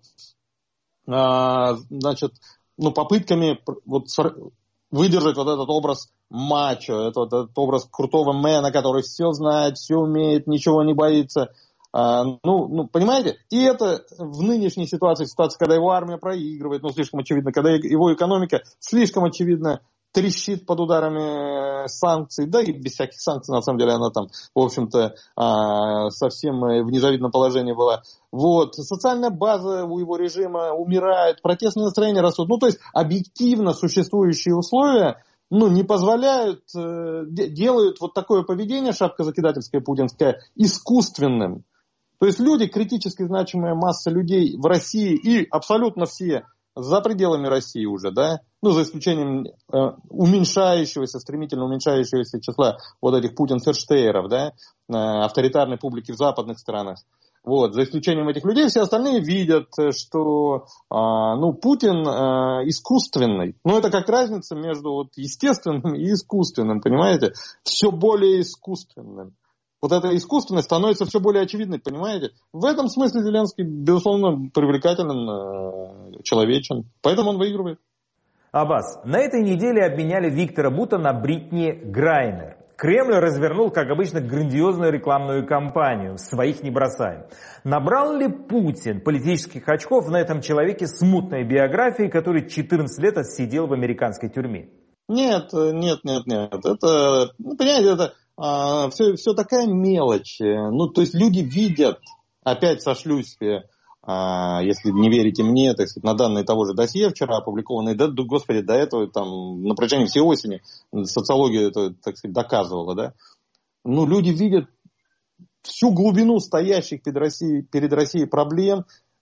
а, значит, ну, попытками вот, выдержать вот этот образ мачо, этот, этот образ крутого мэна, который все знает, все умеет, ничего не боится. А, ну, ну, понимаете? И это в нынешней ситуации, ситуации, когда его армия проигрывает, ну, слишком очевидно, когда его экономика слишком очевидно трещит под ударами санкций, да и без всяких санкций, на самом деле, она там, в общем-то, а, совсем в незавидном положении была. Вот. Социальная база у его режима умирает, протестные настроения растут. Ну, то есть, объективно существующие условия ну, не позволяют, э, делают вот такое поведение шапкозакидательское путинское искусственным. То есть люди, критически значимая масса людей в России и абсолютно все за пределами России уже, да, ну, за исключением э, уменьшающегося, стремительно уменьшающегося числа вот этих путин-ферштейеров, да, э, авторитарной публики в западных странах. Вот, за исключением этих людей, все остальные видят, что э, ну, Путин э, искусственный. Ну, это как разница между вот, естественным и искусственным, понимаете? Все более искусственным. Вот эта искусственность становится все более очевидной, понимаете? В этом смысле Зеленский, безусловно, привлекателен, человечен. Поэтому он выигрывает. Аббас, на этой неделе обменяли Виктора Бута на Бритни Грайнер. Кремль развернул, как обычно, грандиозную рекламную кампанию «Своих не бросаем». Набрал ли Путин политических очков на этом человеке с мутной биографией, который четырнадцать лет отсидел в американской тюрьме? Нет, нет, нет, нет. Это, ну, понимаете, это... А, все, все такая мелочь. Ну, то есть люди видят, опять сошлюсь, а, если не верите мне, так сказать, на данные того же досье вчера опубликованные, да, господи, до этого там на протяжении всей осени социология это, так сказать, доказывала, да. Ну, люди видят всю глубину стоящих перед Россией, перед Россией проблем,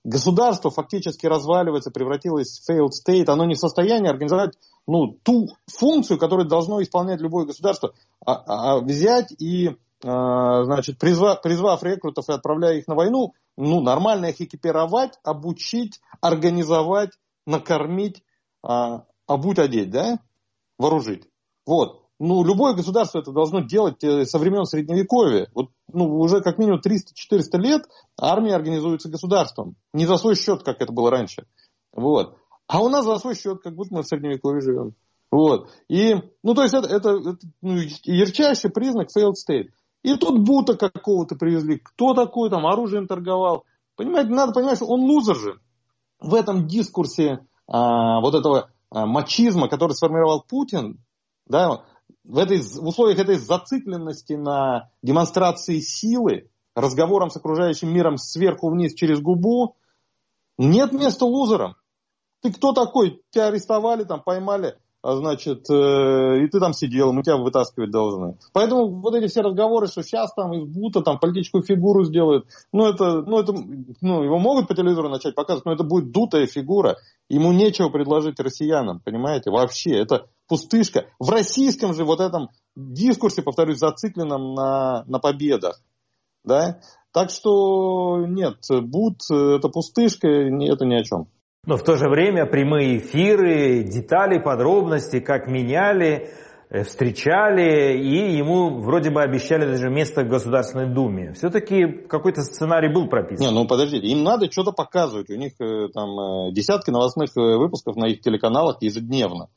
государство фактически разваливается, превратилось в failed state, оно не в состоянии организовать ну, ту функцию, которую должно исполнять любое государство, а, а взять и, а, значит, призвав, призвав рекрутов и отправляя их на войну, ну, нормально их экипировать, обучить, организовать, накормить, а, обуть, одеть, да, вооружить. Вот. Ну, любое государство это должно делать со времен Средневековья. Вот, ну, уже как минимум триста-четыреста лет армия организуется государством. Не за свой счет, как это было раньше. Вот. А у нас за свой счет, как будто мы в Средневековье живем. Вот. И, ну, то есть это, это, это ну, ярчайший признак failed state. И тут Бута какого-то привезли. Кто такой там оружием торговал? Понимаете, надо понимать, что он лузер же. В этом дискурсе а, вот этого а, мачизма, который сформировал Путин, да, в, этой, в условиях этой зацикленности на демонстрации силы, разговором с окружающим миром сверху вниз через губу, нет места лузерам. Ты кто такой? Тебя арестовали, там, поймали, а значит, э, и ты там сидел, мы тебя вытаскивать должны. Поэтому вот эти все разговоры, что сейчас там из Бута там политическую фигуру сделают, ну это, ну это, ну его могут по телевизору начать показывать, но это будет дутая фигура. Ему нечего предложить россиянам, понимаете, вообще. Это пустышка. В российском же вот этом дискурсе, повторюсь, зацикленном на, на победах. Да? Так что нет, Бут это пустышка, это ни о чем. Но в то же время прямые эфиры, детали, подробности, как меняли, встречали, и ему вроде бы обещали даже место в Государственной Думе. Все-таки какой-то сценарий был прописан. Не, ну подождите, им надо что-то показывать. У них там десятки новостных выпусков на их телеканалах ежедневно.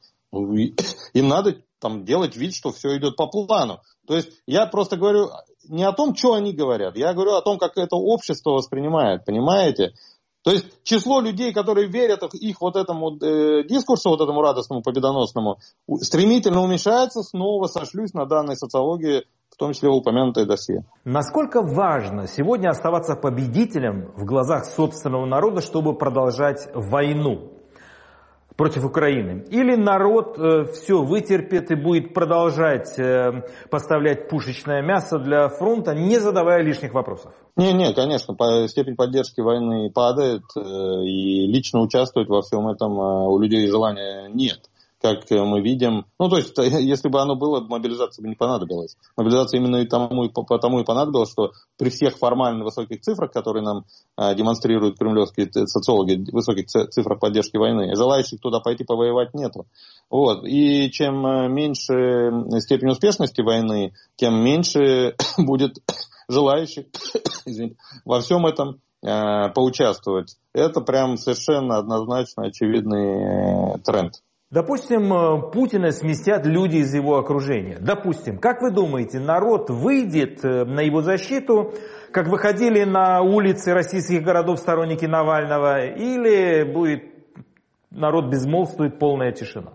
Им надо там делать вид, что все идет по плану. То есть я просто говорю не о том, что они говорят, я говорю о том, как это общество воспринимает, понимаете? То есть число людей, которые верят их вот этому э, дискурсу, вот этому радостному, победоносному, стремительно уменьшается. Снова сошлюсь на данные социологии, в том числе в упомянутое досье. Насколько важно сегодня оставаться победителем в глазах собственного народа, чтобы продолжать войну против Украины? Или народ э, все вытерпит и будет продолжать э, поставлять пушечное мясо для фронта, не задавая лишних вопросов? Не, не, конечно, по, степень поддержки войны падает, э, и лично участвовать во всем этом э, у людей желания нет. Как мы видим, ну то есть, если бы оно было, мобилизация бы не понадобилась. Мобилизация именно и тому, и потому и понадобилась, что при всех формально высоких цифрах, которые нам э, демонстрируют кремлевские социологи, высоких цифрах поддержки войны, желающих туда пойти повоевать нету. Вот. И чем меньше степень успешности войны, тем меньше будет желающих извините, во всем этом э, поучаствовать. Это прям совершенно однозначно очевидный э, тренд. Допустим, Путина сместят люди из его окружения. Допустим, как вы думаете, народ выйдет на его защиту, как выходили на улицы российских городов сторонники Навального, или будет народ безмолвствует, полная тишина?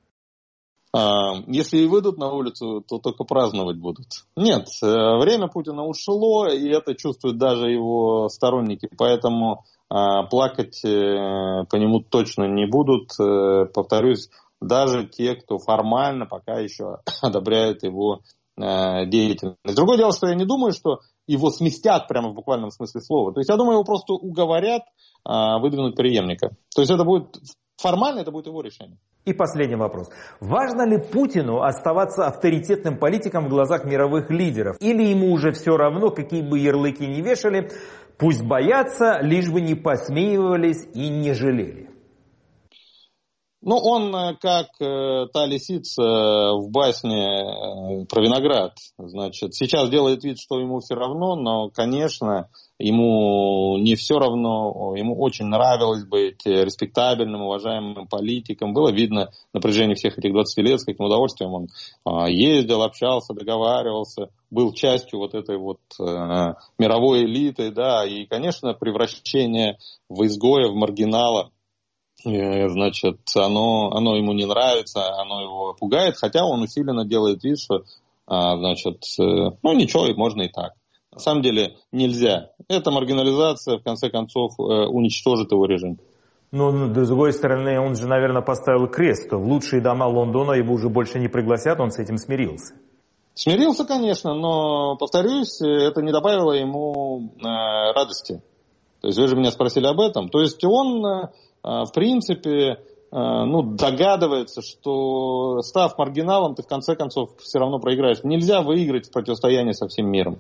Если и выйдут на улицу, то только праздновать будут. Нет, время Путина ушло, и это чувствуют даже его сторонники, поэтому плакать по нему точно не будут. Повторюсь, даже те, кто формально пока еще одобряет его деятельность. Другое дело, что я не думаю, что его сместят прямо в буквальном смысле слова. То есть я думаю, его просто уговорят выдвинуть преемника. То есть это будет формально, это будет его решение. И последний вопрос. Важно ли Путину оставаться авторитетным политиком в глазах мировых лидеров? Или ему уже все равно, какие бы ярлыки ни вешали, пусть боятся, лишь бы не посмеивались и не жалели? Ну, он как э, та лисица в басне э, про виноград. Значит, сейчас делает вид, что ему все равно, но, конечно, ему не все равно. Ему очень нравилось быть респектабельным, уважаемым политиком. Было видно на протяжении всех этих двадцати лет, с каким удовольствием он э, ездил, общался, договаривался, был частью вот этой вот э, мировой элиты, да. И, конечно, превращение в изгоя, в маргинала, значит, оно, оно ему не нравится, оно его пугает, хотя он усиленно делает вид, что, значит, ну ничего, можно и так. На самом деле нельзя. Эта маргинализация, в конце концов, уничтожит его режим. Но, с другой стороны, он же, наверное, поставил крест, что в лучшие дома Лондона его уже больше не пригласят, он с этим смирился. Смирился, конечно, но, повторюсь, это не добавило ему радости. То есть вы же меня спросили об этом. То есть он, в принципе, ну, догадывается, что став маргиналом, ты в конце концов все равно проиграешь. Нельзя выиграть в противостоянии со всем миром.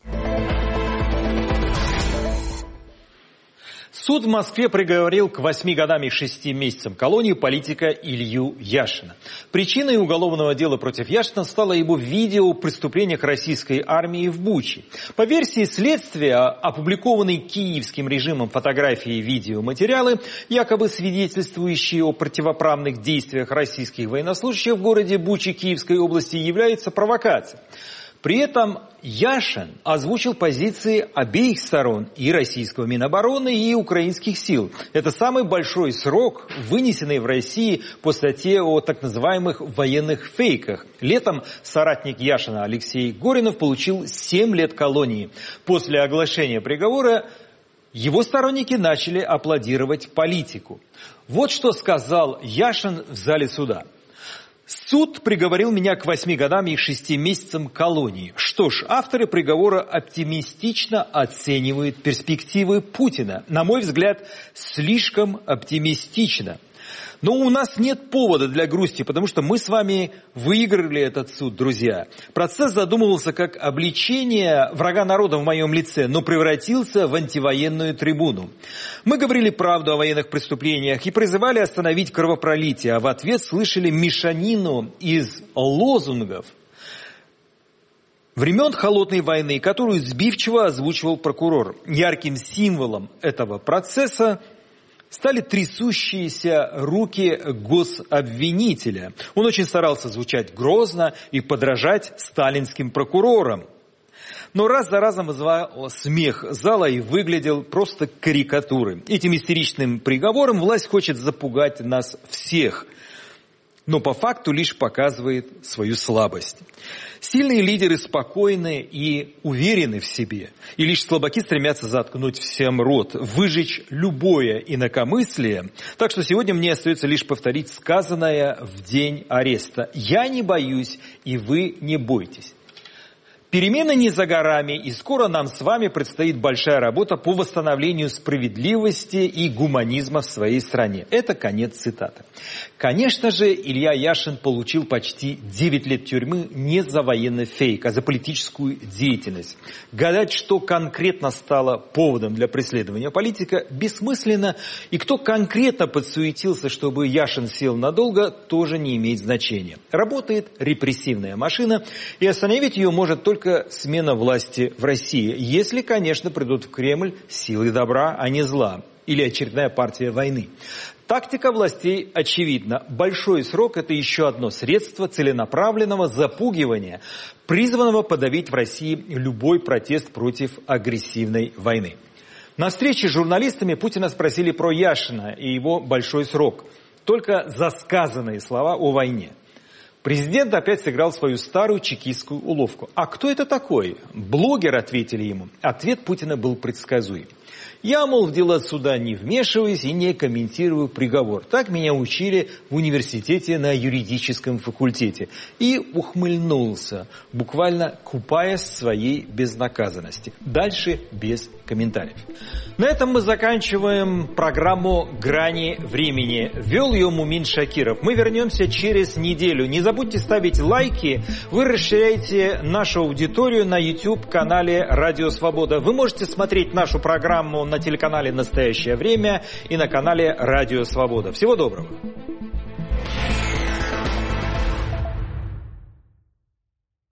Суд в Москве приговорил к восьми годам и шести месяцам колонии политика Илью Яшина. Причиной уголовного дела против Яшина стало его видео о преступлениях российской армии в Буче. По версии следствия, опубликованные киевским режимом фотографии и видеоматериалы, якобы свидетельствующие о противоправных действиях российских военнослужащих в городе Буче Киевской области, являются провокацией. При этом Яшин озвучил позиции обеих сторон, и российского Минобороны, и украинских сил. Это самый большой срок, вынесенный в России по статье о так называемых военных фейках. Летом соратник Яшина Алексей Горинов получил семь лет колонии. После оглашения приговора его сторонники начали аплодировать политику. Вот что сказал Яшин в зале суда. Суд приговорил меня к восьми годам и шести месяцам колонии. Что ж, авторы приговора оптимистично оценивают перспективы Путина. На мой взгляд, слишком оптимистично. Но у нас нет повода для грусти, потому что мы с вами выиграли этот суд, друзья. Процесс задумывался как обличение врага народа в моем лице, но превратился в антивоенную трибуну. Мы говорили правду о военных преступлениях и призывали остановить кровопролитие, а в ответ слышали мешанину из лозунгов времен Холодной войны, которую сбивчиво озвучивал прокурор. Ярким символом этого процесса стали трясущиеся руки гособвинителя. Он очень старался звучать грозно и подражать сталинским прокурорам. Но раз за разом вызывал смех зала и выглядел просто карикатурой. Этим истеричным приговором власть хочет запугать нас всех, но по факту лишь показывает свою слабость. Сильные лидеры спокойны и уверены в себе, и лишь слабаки стремятся заткнуть всем рот, выжечь любое инакомыслие. Так что сегодня мне остается лишь повторить сказанное в день ареста. Я не боюсь, и вы не бойтесь. Перемены не за горами, и скоро нам с вами предстоит большая работа по восстановлению справедливости и гуманизма в своей стране. Это конец цитаты. Конечно же, Илья Яшин получил почти девять лет тюрьмы не за военный фейк, а за политическую деятельность. Гадать, что конкретно стало поводом для преследования политика, бессмысленно, и кто конкретно подсуетился, чтобы Яшин сел надолго, тоже не имеет значения. Работает репрессивная машина, и остановить ее может только смена власти в России, если, конечно, придут в Кремль силы добра, а не зла, или очередная партия войны. Тактика властей очевидна. Большой срок – это еще одно средство целенаправленного запугивания, призванного подавить в России любой протест против агрессивной войны. На встрече с журналистами Путина спросили про Яшина и его большой срок, только за сказанные слова о войне. Президент опять сыграл свою старую чекистскую уловку. А кто это такой? Блогер, ответили ему. Ответ Путина был предсказуем. Я, мол, в дела суда не вмешиваюсь и не комментирую приговор. Так меня учили в университете на юридическом факультете. И ухмыльнулся, буквально купаясь в своей безнаказанности. Дальше без комментариев. На этом мы заканчиваем программу «Грани времени». Вел ее Мумин Шакиров. Мы вернемся через неделю. Не забудьте ставить лайки. Вы расширяете нашу аудиторию на YouTube-канале «Радио Свобода». Вы можете смотреть нашу программу на телеканале «Настоящее время» и на канале «Радио Свобода». Всего доброго.